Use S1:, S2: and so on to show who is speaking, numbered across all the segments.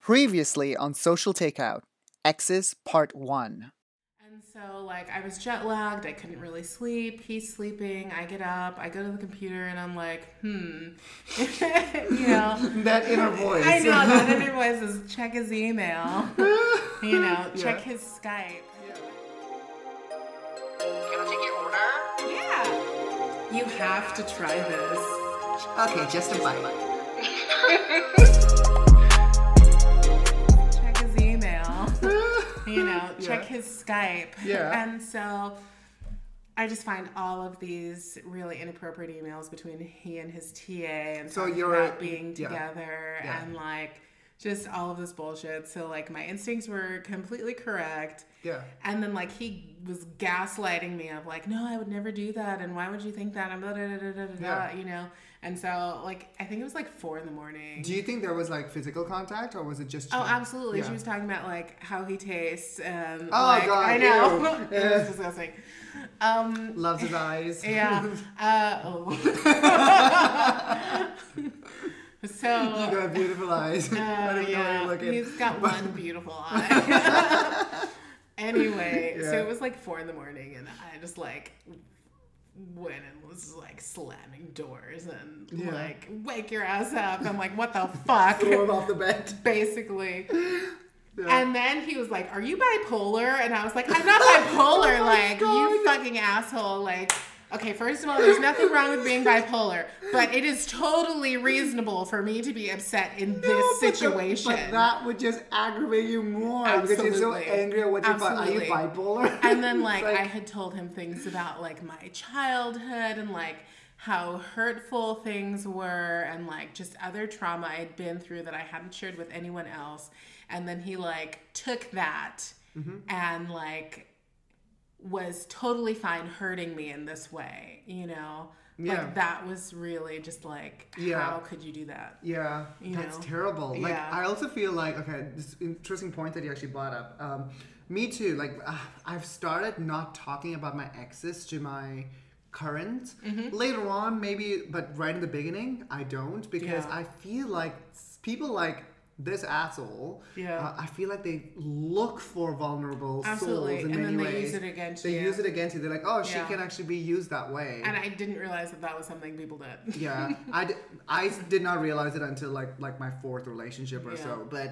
S1: Previously on Social Takeout, Exes Part 1.
S2: And so, like, I was jet lagged. I couldn't really sleep. He's sleeping. I get up. I go to the computer, and I'm like,
S3: That inner voice.
S2: I know, that inner voice is check his email. Check his Skype.
S3: Can I take your order?
S2: Yeah. You have to try this.
S3: Okay, just a bite.
S2: Check his email. Check his Skype.
S3: Yeah.
S2: And so I just find all of these really inappropriate emails between he and his TA and
S3: So
S2: talking
S3: you're-
S2: about being together
S3: Yeah.
S2: and like just all of this bullshit. So like my instincts were completely correct.
S3: Yeah.
S2: And then like he was gaslighting me of like, no, I would never do that, and why would you think that? And blah, blah, blah, blah, blah,
S3: Yeah.
S2: And so like I think it was like 4 a.m.
S3: Do you think there was like physical contact or was it just
S2: Oh,
S3: chat?
S2: absolutely.
S3: Yeah.
S2: She was talking about like how he tastes and
S3: Oh,
S2: like
S3: God,
S2: I know.
S3: ew.
S2: It was disgusting.
S3: Loves his eyes.
S2: Yeah. So
S3: You got beautiful eyes. I don't know where you're looking.
S2: he's got one beautiful eye. Anyway, so
S3: Yeah.
S2: it was like 4 a.m. and I just like went and was like slamming doors and
S3: Yeah.
S2: like wake your ass up. I'm like, what the fuck?
S3: Throw him off the bed.
S2: Basically.
S3: Yeah.
S2: And then he was like, are you bipolar? And I was like, I'm not bipolar. Like, you fucking asshole. Like, okay, first of all, there's nothing wrong with being bipolar, but it is totally reasonable for me to be upset in this situation.
S3: But that would just aggravate you more because you're so
S2: Absolutely.
S3: angry at what you find. Are you
S2: Absolutely.
S3: bipolar?
S2: And then, like,
S3: It's
S2: I had told him things about, like, my childhood and, like, how hurtful things were and, like, just other trauma I'd been through that I hadn't shared with anyone else. And then he, like, took that and, like, was totally fine hurting me in this way,
S3: Yeah.
S2: Like, that was really just, like,
S3: Yeah.
S2: how could you do that?
S3: Yeah, that's
S2: know?
S3: terrible. Like,
S2: Yeah.
S3: I also feel like, okay, this interesting point that you actually brought up. Me too. Like, I've started not talking about my exes to my current. Later on, maybe, but right in the beginning, I don't because
S2: Yeah.
S3: I feel like people like this asshole.
S2: Yeah.
S3: I feel like they look for vulnerable
S2: Absolutely.
S3: souls in
S2: And
S3: many
S2: then they
S3: ways.
S2: use it against
S3: They
S2: you.
S3: use it against you. They're like, oh, she
S2: Yeah.
S3: can actually be used that way.
S2: And I didn't realize that that was something people did.
S3: Yeah, I did not realize it until like my 4th relationship or
S2: Yeah.
S3: so. But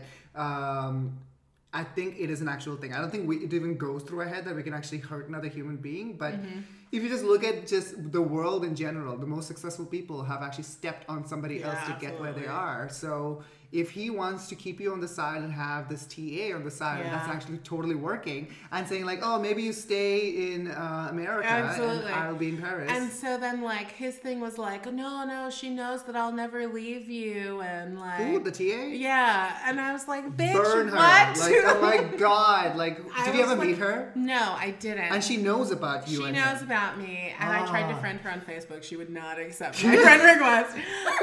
S3: I think it is an actual thing. I don't think it even goes through our head that we can actually hurt another human being. But if you just look at just the world in general, the most successful people have actually stepped on somebody
S2: Yeah,
S3: else to get where they
S2: absolutely.
S3: are. So if he wants to keep you on the side and have this TA on the side, and that's
S2: Yeah.
S3: actually totally working, and saying like, oh, maybe you stay in America
S2: Absolutely.
S3: and I'll be in Paris.
S2: And so then, like, his thing was like, no, she knows that I'll never leave you. And, like...
S3: Ooh, the TA?
S2: Yeah. And I was like, bitch,
S3: Burn her.
S2: what?
S3: Like, oh my God. Like,
S2: I
S3: did you
S2: was
S3: ever
S2: like,
S3: meet her?
S2: No, I didn't.
S3: And she knows about you.
S2: She
S3: and
S2: knows
S3: him.
S2: about me, and I tried to
S3: Ah.
S2: friend her on Facebook. She would not accept my friend request.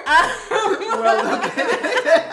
S3: Well, okay.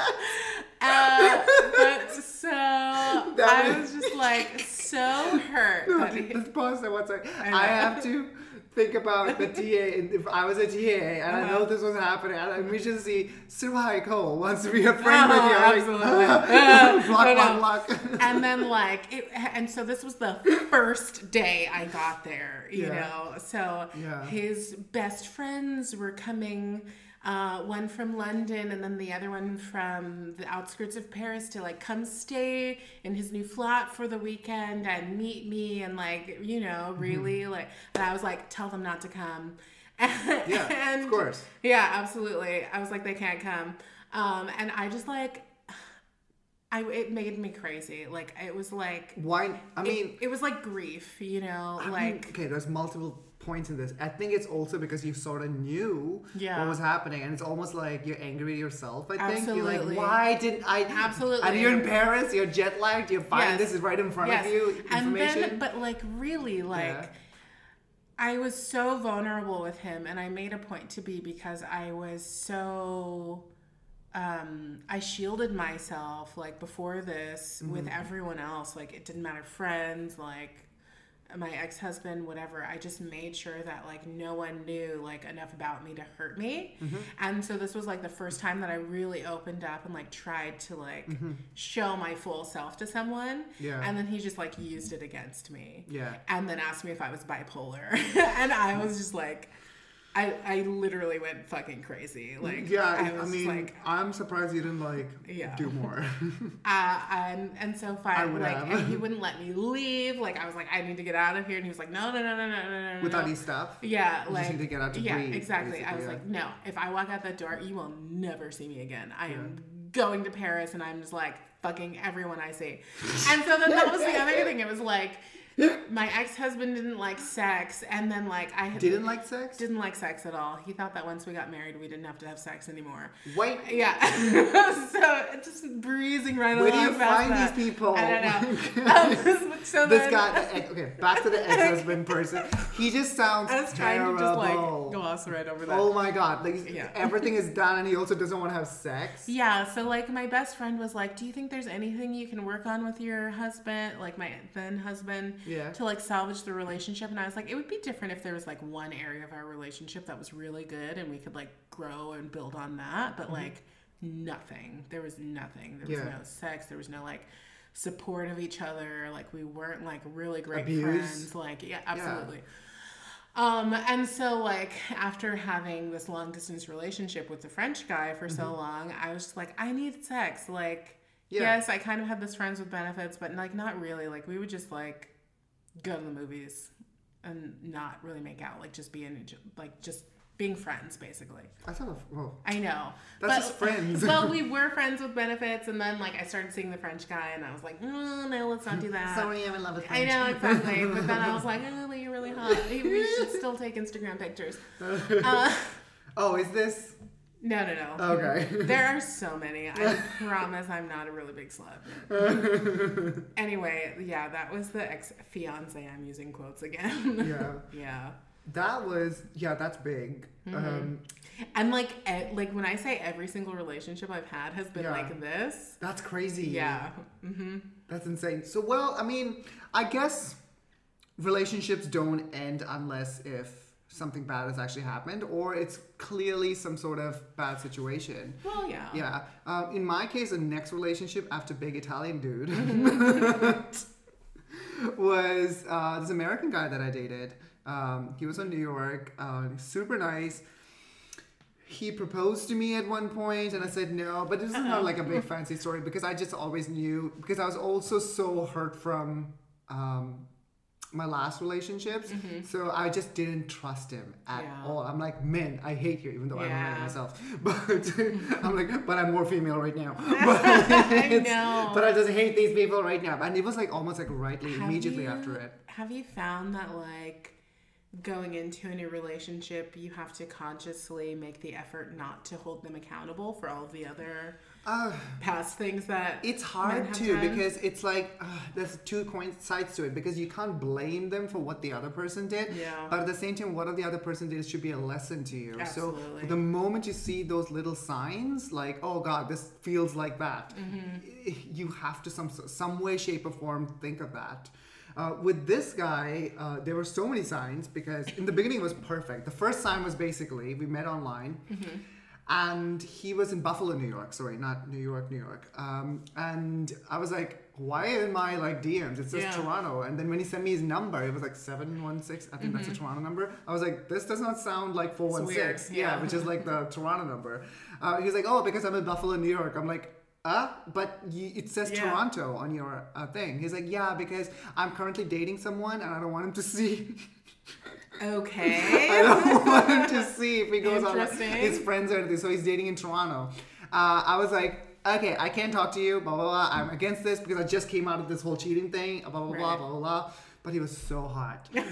S2: But so I was just like so hurt.
S3: No,
S2: that he-
S3: let's pause there one second.
S2: I know.
S3: I have to think about the TA. And if I was a TA and I know
S2: Uh-huh.
S3: this was happening, and we should see Surai Cole wants to be a friend with you.
S2: absolutely.
S3: Block.
S2: And then and so this was the first day I got there, you
S3: Yeah.
S2: know. So
S3: Yeah.
S2: his best friends were coming, one from London and then the other one from the outskirts of Paris to like come stay in his new flat for the weekend and meet me and like, you know, really like, and I was like, tell them not to come.
S3: Yeah,
S2: And
S3: of course.
S2: yeah, absolutely. I was like, they can't come. And I just like, it made me crazy. Like, it was like,
S3: Why? I mean,
S2: it was like grief, you know,
S3: I
S2: like,
S3: mean, okay, there's multiple points in this. I think it's also because you sort of knew
S2: Yeah.
S3: what was happening, and it's almost like you're angry at yourself. I think you're
S2: Absolutely.
S3: like, why didn't I?
S2: Absolutely.
S3: And you're in Paris, you're jet lagged, you're fine.
S2: Yes.
S3: This is right in front
S2: yes.
S3: of you.
S2: And
S3: Information.
S2: then, but like, really, like,
S3: Yeah.
S2: I was so vulnerable with him, and I made a point to be because I was so I shielded myself like before this with everyone else. Like it didn't matter, friends, like my ex-husband, whatever, I just made sure that like no one knew like enough about me to hurt me. And so this was like the first time that I really opened up and like tried to like show my full self to someone.
S3: Yeah.
S2: And then he just like used it against me.
S3: Yeah.
S2: And then asked me if I was bipolar. And I was just like, I literally went fucking crazy. Like,
S3: yeah,
S2: I was
S3: mean,
S2: like,
S3: I'm surprised you didn't like do more.
S2: and so fine, like,
S3: have.
S2: and he wouldn't let me leave. Like, I was like, I need to get out of here, and he was like, no.
S3: With all these stuff.
S2: Yeah,
S3: you
S2: like,
S3: just need to get out to
S2: yeah,
S3: breathe,
S2: exactly. I was
S3: basically,
S2: like, no. If I walk out that door, you will never see me again. I am going to Paris, and I'm just like fucking everyone I see. And so then that was the other thing. It was like, my ex-husband didn't like sex, and then like
S3: Didn't like sex?
S2: Didn't like sex at all. He thought that once we got married, we didn't have to have sex anymore.
S3: Wait.
S2: Yeah. So just breezing right along.
S3: Where do you find
S2: past
S3: these people?
S2: I don't know. So
S3: This
S2: then,
S3: guy, okay, back to the ex-husband person. He just sounds
S2: I was trying
S3: terrible.
S2: to just like gloss right over that.
S3: Oh my god, like
S2: Yeah.
S3: everything is done and he also doesn't want to have sex.
S2: Yeah, so like my best friend was like, do you think there's anything you can work on with your husband, like my then husband, to like salvage the relationship? And I was like, it would be different if there was like one area of our relationship that was really good and we could like grow and build on that, but like nothing. There was nothing. There was no sex. There was no like support of each other. Like we weren't like really great friends. Like, yeah, absolutely. And so like after having this long distance relationship with the French guy for so long, I was just like, I need sex. Like, yes, I kind of had this friends with benefits, but like not really. Like we would just like go to the movies and not really make out, like just just being friends basically.
S3: I thought, well,
S2: I know.
S3: That's just friends.
S2: Well, we were friends with benefits, and then like I started seeing the French guy, and I was like, no, let's not do that.
S3: Sorry, I'm in love with
S2: I
S3: French.
S2: know, exactly. But then I was like, oh, but you're really hot. We should still take Instagram pictures.
S3: Oh, is this?
S2: No.
S3: Okay.
S2: There are so many. I promise I'm not a really big celeb. Anyway, yeah, that was the ex-fiance. I'm using quotes again.
S3: Yeah.
S2: Yeah.
S3: That's big.
S2: And like when I say every single relationship I've had has been like this.
S3: That's crazy.
S2: Yeah.
S3: That's insane. So, well, I mean, I guess relationships don't end unless if something bad has actually happened or it's clearly some sort of bad situation.
S2: Well, yeah.
S3: Yeah. In my case, the next relationship after big Italian dude was this American guy that I dated. He was in New York, super nice. He proposed to me at one point and I said no, but this is not like a big fancy story because I just always knew, because I was also so hurt from my last relationships. So I just didn't trust him at all. I'm like, man, I hate you, even though I don't like myself. But I'm like, but I'm more female right now.
S2: I know.
S3: But I just hate these people right now. And it was like almost like immediately after it.
S2: Have you found that like going into a new relationship, you have to consciously make the effort not to hold them accountable for all of the other past things that
S3: it's hard too because it's like there's two sides to it, because you can't blame them for what the other person did, but at the same time what the other person did should be a lesson to you.
S2: Absolutely.
S3: So the moment you see those little signs like, oh god, this feels like that, you have to some way, shape or form think of that. With this guy, there were so many signs, because in the beginning it was perfect. The first sign was basically, we met online, and he was in Buffalo, New York. Sorry, not New York, New York. And I was like, why in my like DMs? It says Toronto. And then when he sent me his number, it was like 716. I think that's a Toronto number. I was like, this does not sound like 416. Yeah, which is like the Toronto number. He was like, oh, because I'm in Buffalo, New York. I'm like, but it says Toronto on your thing. He's like, yeah, because I'm currently dating someone and I don't want him to see.
S2: Okay.
S3: I don't want him to see if he goes on like, his friends or anything. So he's dating in Toronto. I was like, okay, I can't talk to you, blah, blah, blah. I'm against this because I just came out of this whole cheating thing, blah, blah, blah, blah, blah, blah. But he was so hot. He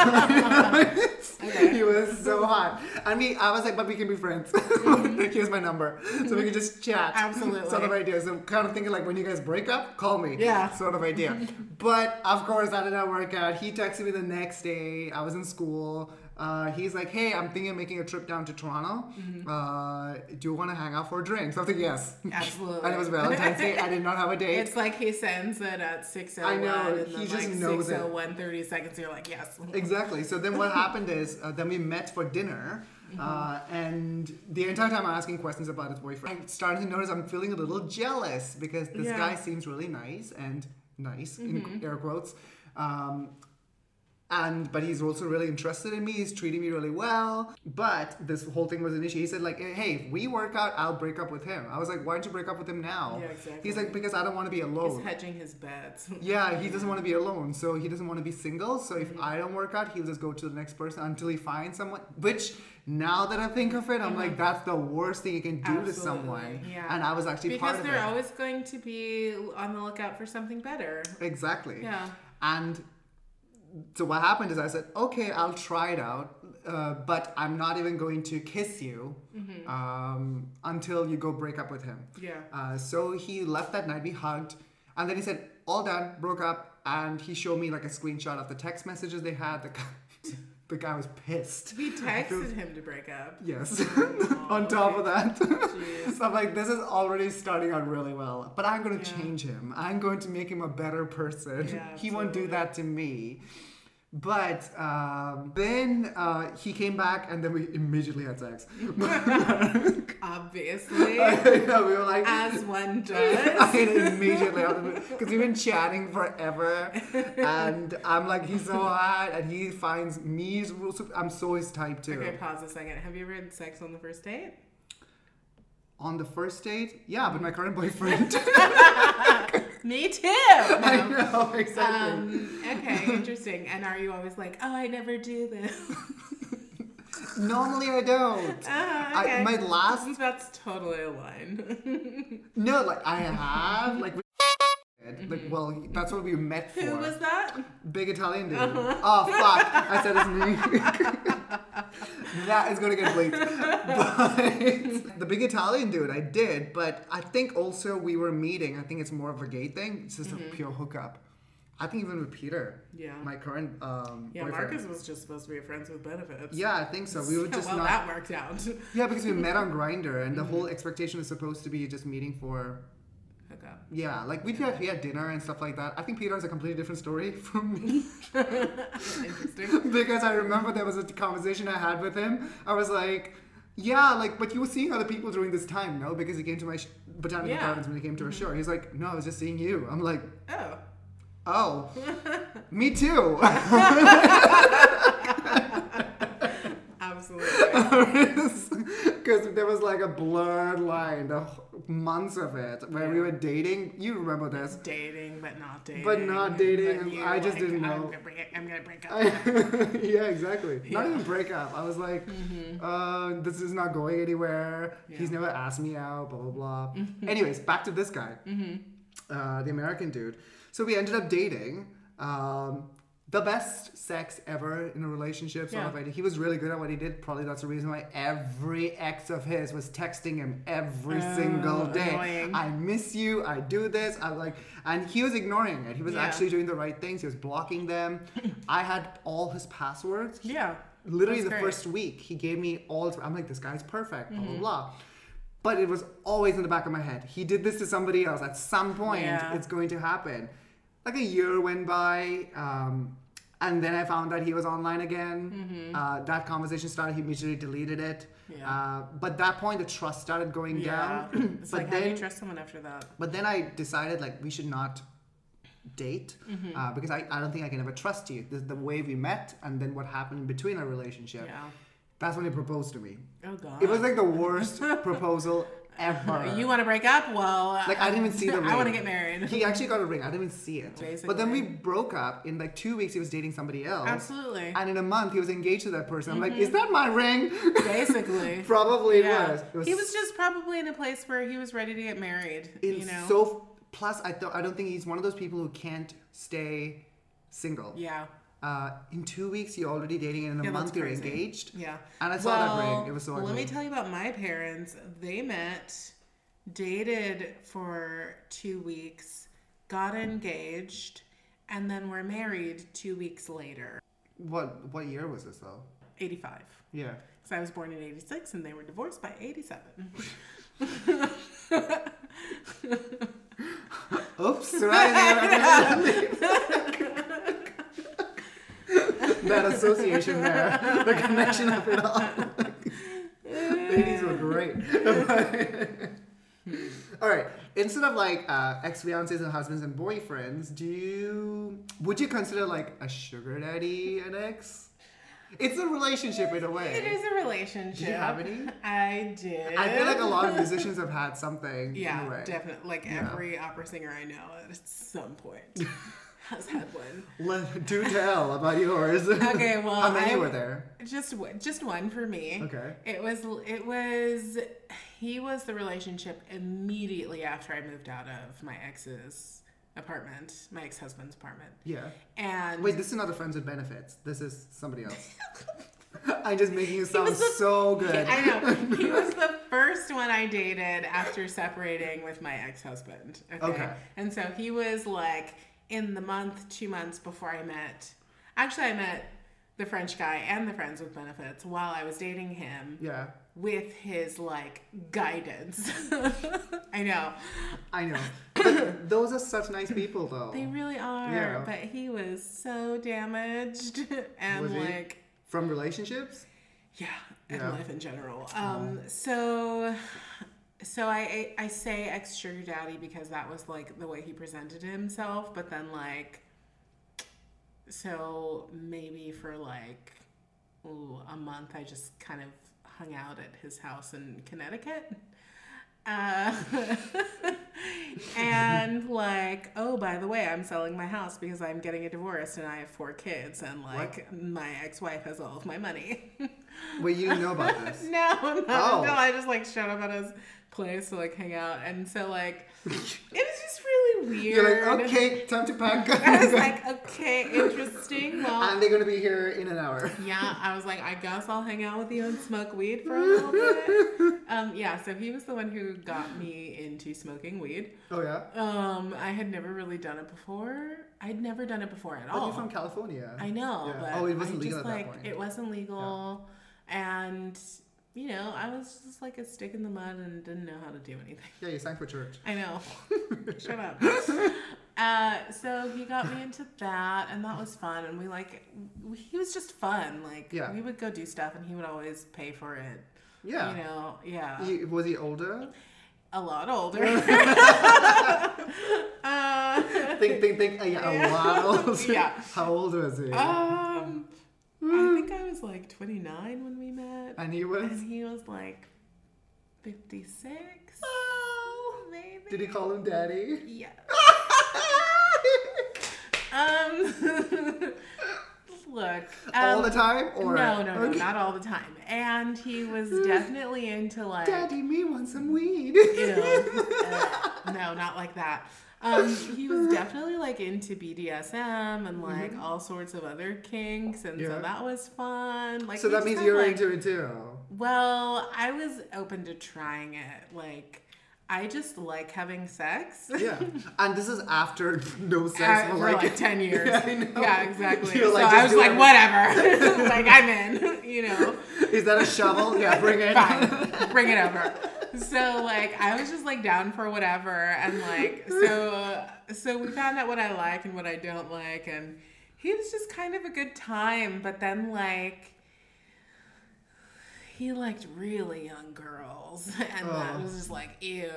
S3: was so hot. I mean, I was like, but we can be friends. Like, here's my number. So we can just chat.
S2: Absolutely.
S3: Sort of idea. So kind of thinking like, when you guys break up, call me.
S2: Yeah.
S3: Sort of idea. But of course, that did not work out. He texted me the next day. I was in school. He's like, hey, I'm thinking of making a trip down to Toronto. Do you want to hang out for a drink? So I was like, yes.
S2: Absolutely.
S3: And it was Valentine's Day. I did not have a date.
S2: It's like he sends it at 6:01.
S3: I know,
S2: And
S3: he
S2: then
S3: just
S2: like
S3: knows it.
S2: 6:01, 30 seconds. You're like, yes.
S3: Exactly. So then what happened is, then we met for dinner. And the entire time I'm asking questions about his boyfriend, I started to notice I'm feeling a little jealous because this guy seems really nice and nice in air quotes. But he's also really interested in me. He's treating me really well. But this whole thing was an issue. He said like, hey, if we work out, I'll break up with him. I was like, why don't you break up with him now?
S2: Yeah, exactly.
S3: He's like, because I don't want to be alone.
S2: He's hedging his bets.
S3: Yeah, he doesn't want to be alone. So he doesn't want to be single. So if I don't work out, he'll just go to the next person until he finds someone. Which, now that I think of it, I'm like, that's the worst thing you can do to someone.
S2: Yeah.
S3: And I was actually part of it.
S2: Because they're always going to be on the lookout for something better.
S3: Exactly.
S2: Yeah.
S3: And so what happened is I said, okay, I'll try it out, but I'm not even going to kiss you until you go break up with him.
S2: Yeah.
S3: So he left that night, we hugged, and then he said, all done, broke up, and he showed me like a screenshot of the text messages they had. The guy was pissed.
S2: He texted him to break up.
S3: Yes. On top of that. So I'm like, this is already starting out really well. But I'm going to change him. I'm going to make him a better person.
S2: Yeah,
S3: He won't do that to me. But then he came back and then we immediately had sex.
S2: Obviously.
S3: Yeah, we were like,
S2: as one does.
S3: I mean, immediately, because we've been chatting forever, and I'm like, he's so hot, and he finds me. I'm so his type too.
S2: Okay, pause a second. Have you ever had sex on the first date?
S3: On the first date, yeah, but my current boyfriend.
S2: Me too.
S3: I know, exactly.
S2: Okay, interesting. And are you always like, oh, I never do this?
S3: Normally I don't.
S2: Okay.
S3: My last.
S2: That's totally a line.
S3: No, like I have, like. Like, well, that's what we met for.
S2: Who was that?
S3: Big Italian dude. Oh, fuck. I said his name. That is going to get bleeped. But the big Italian dude, I did. But I think also we were meeting. I think it's more of a gay thing. It's just a pure hookup. I think even with Peter.
S2: Yeah.
S3: My current boyfriend.
S2: Marcus was just supposed to be a friends with benefits.
S3: Yeah, I think so. We were just
S2: well,
S3: not.
S2: that worked out.
S3: Yeah, because we met on Grindr, and the whole expectation is supposed to be just meeting for.
S2: Hookup.
S3: Yeah, like we had dinner and stuff like that. I think Peter has a completely different story from me.
S2: Interesting.
S3: Because I remember there was a conversation I had with him. I was like, yeah, like, but you were seeing other people during this time, no? Because he came to my botanical gardens when he came to our show. He's like, no, I was just seeing you. I'm like, oh, me too.
S2: Absolutely.
S3: Because there was like a blurred line, the months of it, where we were dating. You remember this?
S2: Dating, but not dating.
S3: But not dating.
S2: But
S3: I just didn't know.
S2: I'm gonna break up.
S3: Yeah, exactly. Not even break up. I was like, this is not going anywhere.
S2: Yeah.
S3: He's never asked me out, blah, blah, blah. Anyways, back to this guy. The American dude. So we ended up dating. The best sex ever in a relationship. Sort of idea. He was really good at what he did. Probably that's the reason why every ex of his was texting him every single day.
S2: Annoying.
S3: I miss you. I do this. I like, and he was ignoring it. He was actually doing the right things. He was blocking them. I had all his passwords.
S2: Yeah.
S3: Literally
S2: That's
S3: the
S2: great.
S3: first week, he gave me all. I'm like, this guy's perfect. Blah blah blah. But it was always in the back of my head. He did this to somebody else. At some point, it's going to happen. Like a year went by, and then I found that he was online again. That conversation started. He immediately deleted it.
S2: Yeah.
S3: But that point, the trust started going down.
S2: It's
S3: but
S2: like,
S3: then,
S2: how do you trust someone after that?
S3: But then I decided like we should not date because I don't think I can ever trust you. The way we met and then what happened in between our relationship.
S2: Yeah.
S3: That's when he proposed to me.
S2: Oh God.
S3: It was like the worst proposal ever.
S2: You want to break up? Well,
S3: Like I didn't even see the ring.
S2: I want to get married.
S3: He actually got a ring. I didn't even see it.
S2: Basically.
S3: But then we broke up. In like 2 weeks, he was dating somebody else.
S2: Absolutely.
S3: And in a month, he was engaged to that person. I'm like, is that my ring?
S2: Basically.
S3: Probably it was.
S2: He was just probably in a place where he was ready to get married. You know.
S3: So plus, I don't think he's one of those people who can't stay single.
S2: Yeah.
S3: In 2 weeks, you're already dating, and in a month, you're
S2: crazy.
S3: engaged.
S2: Yeah.
S3: And I saw that ring. It was so ugly.
S2: Let me tell you about my parents. They met, dated for 2 weeks, got engaged, and then were married 2 weeks later.
S3: What year was this though?
S2: 85.
S3: Yeah.
S2: Because I was born in 86 and they were divorced by 87.
S3: Oops, right. That association there, the connection of it all. The 80s were great. All right. Instead of like ex-fiancés and husbands and boyfriends, would you consider like a sugar daddy an ex? It's a relationship in a way.
S2: It is a relationship.
S3: Did you have any?
S2: I did.
S3: I feel like a lot of musicians have had something.
S2: Yeah,
S3: in a way.
S2: definitely. Like every opera singer I know at some point has had one.
S3: Do tell about yours.
S2: Okay, well,
S3: how many were there?
S2: Just one for me.
S3: Okay.
S2: He was the relationship immediately after I moved out of my ex's apartment, my ex-husband's apartment.
S3: Yeah.
S2: And
S3: wait, this is not the Friends with Benefits. This is somebody else. I'm just making it sound so good.
S2: I know. He was the first one I dated after separating with my ex-husband. Okay. And so he was like in the month, 2 months before I met the French guy and the Friends with Benefits while I was dating him.
S3: Yeah.
S2: With his like guidance. I know.
S3: But those are such nice people though.
S2: They really are. Yeah. But he was so damaged and
S3: was he?
S2: like
S3: from relationships?
S2: Yeah, and life in general. So I say ex sugar daddy because that was like the way he presented himself, but then like so maybe for like a month I just kind of hung out at his house in Connecticut. And like, oh, by the way, I'm selling my house because I'm getting a divorce and I have 4 kids and like my ex-wife has all of my money.
S3: Wait, you didn't know about this?
S2: No, I just like showed up at his place to like hang out, and so like it was just really weird.
S3: You're like, okay, time to pack.
S2: I was like, okay, interesting. Well,
S3: and they're gonna be here in an hour.
S2: Yeah, I was like, I guess I'll hang out with you and smoke weed for a little bit. Yeah, so he was the one who got me into smoking weed.
S3: Oh yeah.
S2: I had never really done it before. I'd never done it before at all.
S3: But you're from California.
S2: I know,
S3: yeah.
S2: but
S3: it wasn't legal at that point.
S2: It wasn't legal, and you know, I was just like a stick in the mud and didn't know how to do anything.
S3: Yeah, you sang for church.
S2: I know. Shut up. So he got me into that, and that was fun. And he was just fun. Like, we would go do stuff, and he would always pay for it.
S3: Yeah.
S2: You know, yeah.
S3: Was he older?
S2: A lot older.
S3: Think. A lot older.
S2: Yeah.
S3: How old was he?
S2: I think I was like 29 when we met.
S3: And he was?
S2: And he was like 56.
S3: Oh.
S2: Maybe.
S3: Did he call him daddy?
S2: Yeah. Look.
S3: All the time? Or
S2: No, not all the time. And he was definitely into like...
S3: Daddy, me want some weed.
S2: Ew. No, not like that. He was definitely like into BDSM and like all sorts of other kinks, and so that was fun. Like,
S3: so that means you're into it too.
S2: Well, I was open to trying it. Like, I just like having sex.
S3: Yeah, and this is after no sex
S2: for like 10 years.
S3: Yeah, I know.
S2: Yeah, exactly.
S3: You're
S2: so
S3: like,
S2: I was like, whatever. Like, I'm in. You know.
S3: Is that a shovel? Yeah, bring it.
S2: Fine, bring it over. So like I was just like down for whatever, and like so we found out what I like and what I don't like, and he was just kind of a good time. But then like he liked really young girls, and that was just like ew.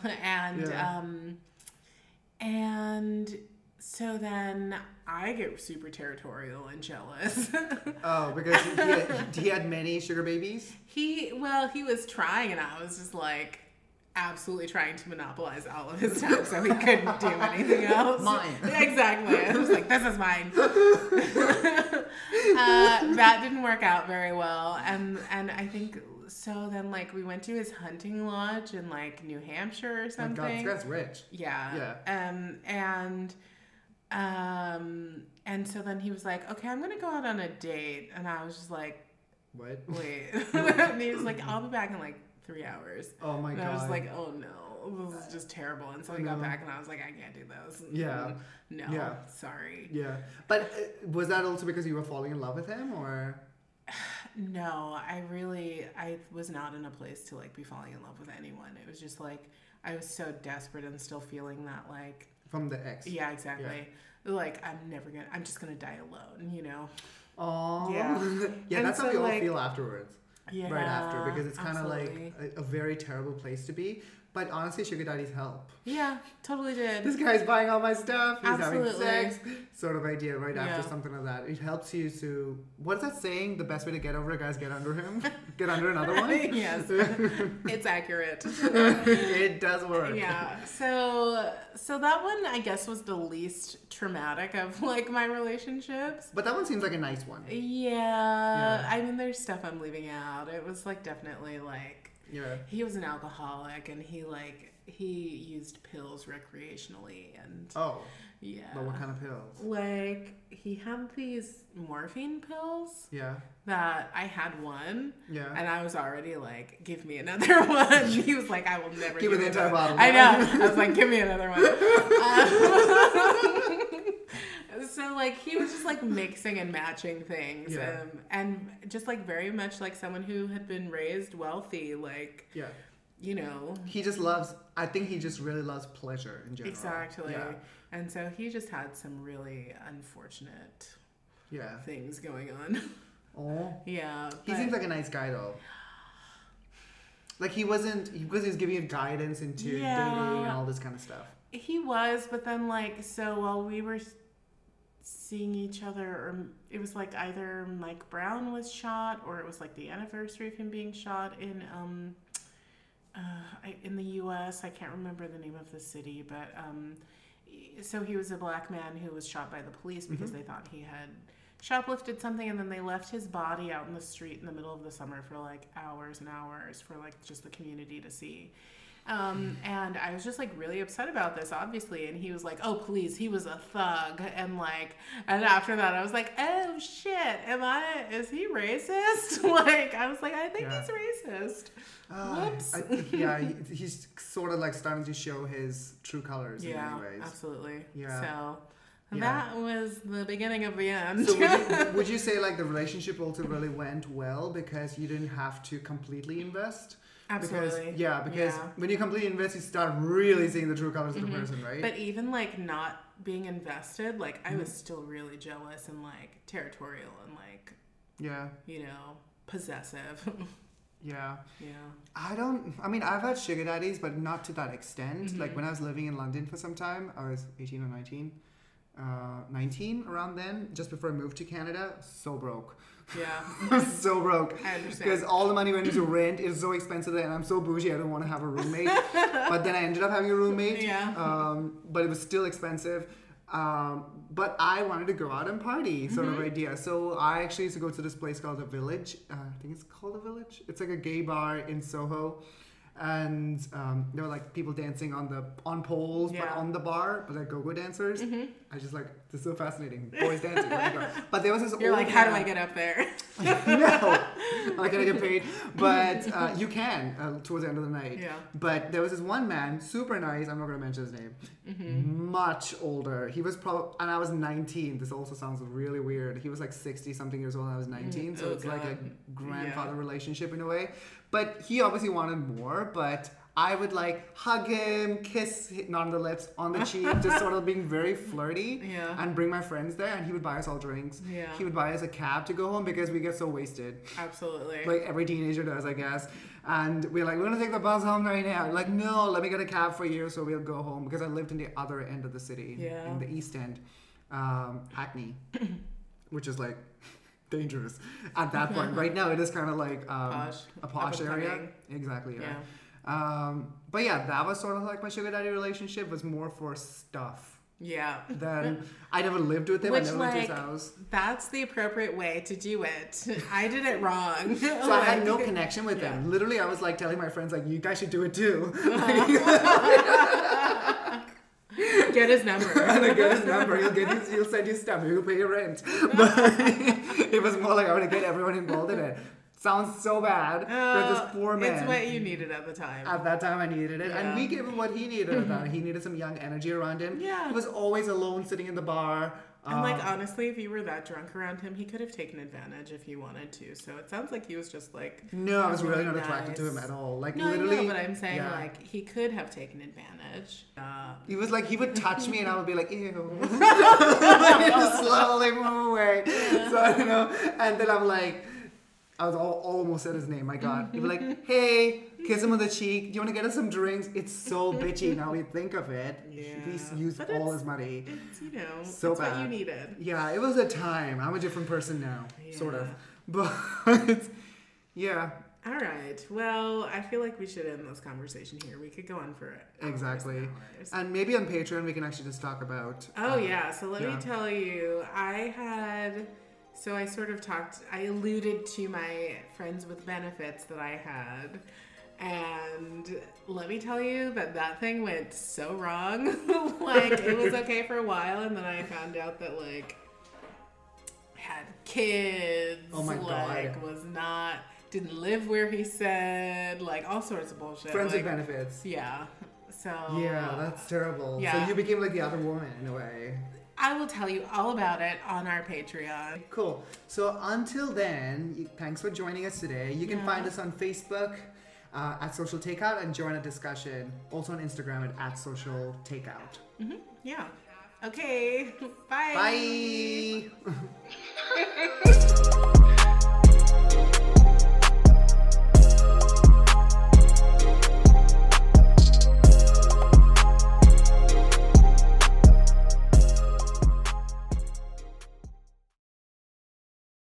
S2: And so then I get super territorial and jealous.
S3: Oh, because he had many sugar babies?
S2: He was trying, and I was just like absolutely trying to monopolize all of his time so he couldn't do anything else.
S3: Mine.
S2: Exactly. I was like, this is mine. That didn't work out very well. And I think so then like we went to his hunting lodge in like New Hampshire or something.
S3: Oh my God, that's rich.
S2: Yeah. And so then he was like, okay, I'm going to go out on a date. And I was just like,
S3: what?
S2: Wait. And he was like, I'll be back in like 3 hours.
S3: Oh my God.
S2: And I was like, oh no, this is just terrible. And so he got back and I was like, I can't do this.
S3: Yeah.
S2: No, sorry.
S3: Yeah. But was that also because you were falling in love with him or?
S2: No, I was not in a place to like be falling in love with anyone. It was just like I was so desperate and still feeling that like
S3: From the ex.
S2: yeah, exactly. Like I'm just gonna die alone, you know.
S3: Oh.
S2: Yeah.
S3: Yeah,
S2: And
S3: that's how
S2: so,
S3: we all
S2: like,
S3: feel afterwards.
S2: Yeah.
S3: Right after, because it's kind of like
S2: absolutely.
S3: a very terrible place to be. But honestly, sugar daddies help.
S2: Yeah, totally did.
S3: This guy's buying all my stuff. He's
S2: Absolutely.
S3: having sex. Sort of idea right
S2: Yeah.
S3: after something like that. It helps you to. What's that saying? The best way to get over a guy is get under him. Get under another one.
S2: Yes, it's accurate.
S3: It does work.
S2: Yeah. So that one I guess was the least traumatic of like my relationships.
S3: But that one seems like a nice one.
S2: Yeah. I mean, there's stuff I'm leaving out. It was like definitely like
S3: Yeah.
S2: he was an alcoholic and he used pills recreationally and
S3: Oh.
S2: yeah.
S3: But what kind of pills?
S2: Like he had these morphine pills
S3: Yeah. that
S2: I had one.
S3: Yeah.
S2: And I was already like, give me another one. He was like, I will never
S3: Give me the entire bottle.
S2: I know. I was like, give me another one. So like he was just like mixing and matching things,
S3: Yeah.
S2: and just like very much like someone who had been raised wealthy, like
S3: Yeah.
S2: you know.
S3: He just loves. I think he just really loves pleasure in general.
S2: Exactly.
S3: Yeah.
S2: And so he just had some really unfortunate
S3: Yeah.
S2: things going on.
S3: Oh.
S2: Yeah.
S3: He
S2: but-
S3: seems like a nice guy though. Like he wasn't because he was giving you guidance into
S2: Yeah.
S3: dating and all this kind of stuff.
S2: He was, but then like so while we were seeing each other, or it was like either Mike Brown was shot, or it was like the anniversary of him being shot in the U.S. I can't remember the name of the city, but so he was a black man who was shot by the police because they thought he had shoplifted something, and then they left his body out in the street in the middle of the summer for like hours and hours for like just the community to see. And I was just like really upset about this, obviously. And he was like, "Oh, please, he was a thug." And after that, I was like, "Oh shit, is he racist?" Like, I was like, I think
S3: Yeah.
S2: he's racist. Whoops.
S3: He's sort of like starting to show his true colors in
S2: Yeah,
S3: many ways.
S2: absolutely.
S3: Yeah.
S2: So
S3: Yeah.
S2: that was the beginning of the end.
S3: So would you say like the relationship also really went well because you didn't have to completely invest?
S2: Absolutely.
S3: Because when you completely invest, you start really seeing the true colors of the person, right?
S2: But even like not being invested, like I was still really jealous and like territorial and like,
S3: yeah.
S2: you know, possessive.
S3: Yeah.
S2: Yeah.
S3: I've had sugar daddies, but not to that extent. Like when I was living in London for some time, I was 18 or 19. 19 around then, just before I moved to Canada, so broke.
S2: Yeah.
S3: So broke.
S2: I understand.
S3: Because all the money went into rent. It's so expensive and I'm so bougie, I don't want to have a roommate. But then I ended up having a roommate.
S2: Yeah.
S3: But it was still expensive. But I wanted to go out and party, sort of idea. So I actually used to go to this place called The Village. I think it's called The Village. It's like a gay bar in Soho. And there were like people dancing on poles, but
S2: Yeah.
S3: on the bar, but like go-go dancers. I just like, this is so fascinating. Boys dancing. Where do you go? But there was this
S2: You're
S3: old
S2: like, how do
S3: man-
S2: I get up there?
S3: No, I'm not gonna get paid, but you can towards the end of the night.
S2: Yeah.
S3: But there was this one man, super nice. I'm not gonna mention his name. Much older. He was probably, and I was 19. This also sounds really weird. He was like 60 something years old, and I was 19. So
S2: Oh,
S3: it's like a
S2: God.
S3: grandfather
S2: Yeah.
S3: relationship in a way. But he obviously wanted more. But I would like hug him, kiss, not on the lips, on the cheek, just sort of being very flirty.
S2: Yeah.
S3: And bring my friends there, and he would buy us all drinks.
S2: Yeah.
S3: He would buy us a cab to go home because we get so wasted.
S2: Absolutely.
S3: Like every teenager does, I guess. And we're like, we're gonna take the bus home right now. Like, no, let me get a cab for you, so we'll go home because I lived in the other end of the city,
S2: Yeah.
S3: in the East End, Hackney, which is like dangerous at that point. Right now, it is kind of like
S2: Posh.
S3: a posh
S2: Up and
S3: area.
S2: coming.
S3: Exactly. Yeah.
S2: Yeah.
S3: But yeah, that was sort of like my sugar daddy relationship. Was more for stuff.
S2: Yeah.
S3: Then I never lived with him.
S2: Which,
S3: I never went to his
S2: like,
S3: house.
S2: That's the appropriate way to do it. I did it wrong.
S3: So I had no connection with them. Literally, I was like telling my friends, like, you guys should do it too.
S2: Get his number.
S3: And I get his number. He'll send you stuff. He'll pay your rent. But it was more like I want to get everyone involved in it. Sounds so bad. But this poor man.
S2: It's what you needed at the time.
S3: At that time, I needed it, and
S2: Yeah.
S3: we gave him what he needed at that. He needed some young energy around him.
S2: Yeah.
S3: He was always alone, sitting in the bar,
S2: And like honestly, if you were that drunk around him, he could have taken advantage if he wanted to. So it sounds like he was just like
S3: No, I was really not attracted to him at all. Like
S2: no,
S3: literally.
S2: I know, but I'm saying like he could have taken advantage.
S3: He was like he would touch me and I would be like ew, just slowly move away. So I don't know, and then I'm like, I was almost said his name. My God, he'd be like, hey, kiss him on the cheek. Do you want to get us some drinks? It's so bitchy now we think of it.
S2: Yeah.
S3: He's used all his money.
S2: It's
S3: So
S2: it's
S3: bad.
S2: what you needed.
S3: Yeah, it was a time. I'm a different person now, sort of. But yeah.
S2: All right. Well, I feel like we should end this conversation here. We could go on for hours
S3: Exactly.
S2: and hours.
S3: And maybe on Patreon we can actually just talk about.
S2: Oh yeah. So let me tell you, I sort of I alluded to my friends with benefits that I had. And let me tell you that thing went so wrong. Like, it was okay for a while, and then I found out that, like, had kids.
S3: Oh my
S2: like,
S3: God.
S2: Didn't live where he said, like, all sorts of bullshit.
S3: Friends
S2: like,
S3: with benefits.
S2: Yeah. So.
S3: Yeah, that's terrible.
S2: Yeah.
S3: So you became like the other woman in a way.
S2: I will tell you all about it on our Patreon.
S3: Cool. So until then, thanks for joining us today. You can find us on Facebook at Social Takeout and join a discussion. Also on Instagram at Social Takeout.
S2: Yeah. Okay. Bye.
S3: Bye.